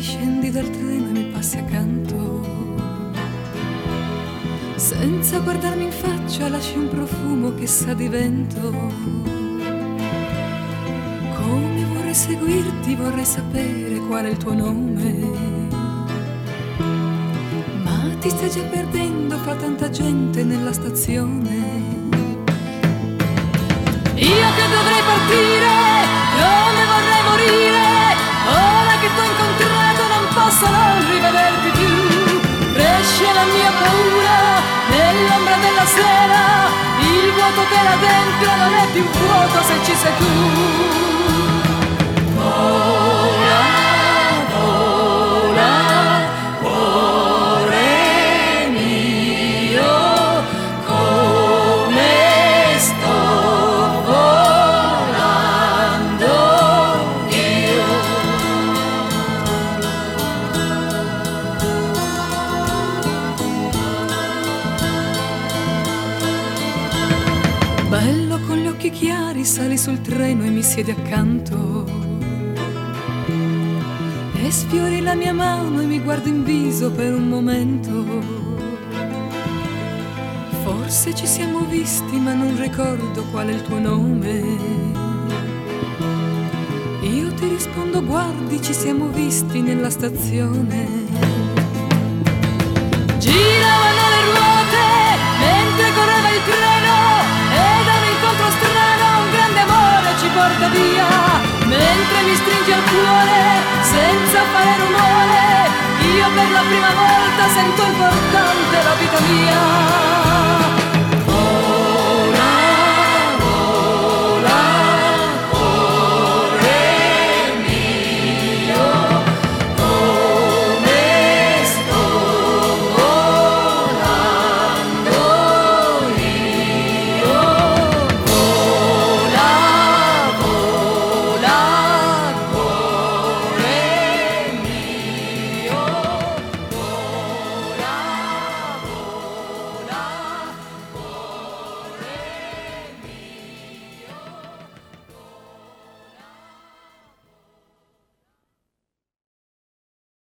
scendi dal treno e mi passi accanto, senza guardarmi in faccia lasci un profumo che sa di vento. Come vorrei seguirti, vorrei sapere qual è il tuo nome, ma ti stai già perdendo fra tanta gente nella stazione. Io che dovrei partire, come vorrei morire, ora che t'ho incontrato non posso non rivederti più. Cresce la mia paura nell'ombra della sera, il vuoto che là dentro non è più vuoto se ci sei tu. Vola, vola, cuore mio, come sto volando io. Bello con gli occhi chiari, sali sul treno e mi siedi accanto e sfiori la mia mano e mi guardi in viso per un momento. Forse ci siamo visti ma non ricordo qual è il tuo nome. Io ti rispondo guardi ci siamo visti nella stazione. Giravano le ruote mentre correva il treno e da un incontro strano un grande amore ci porta via. Mentre mi stringi al cuore senza fare rumore, io per la prima volta sento importante la vita mia.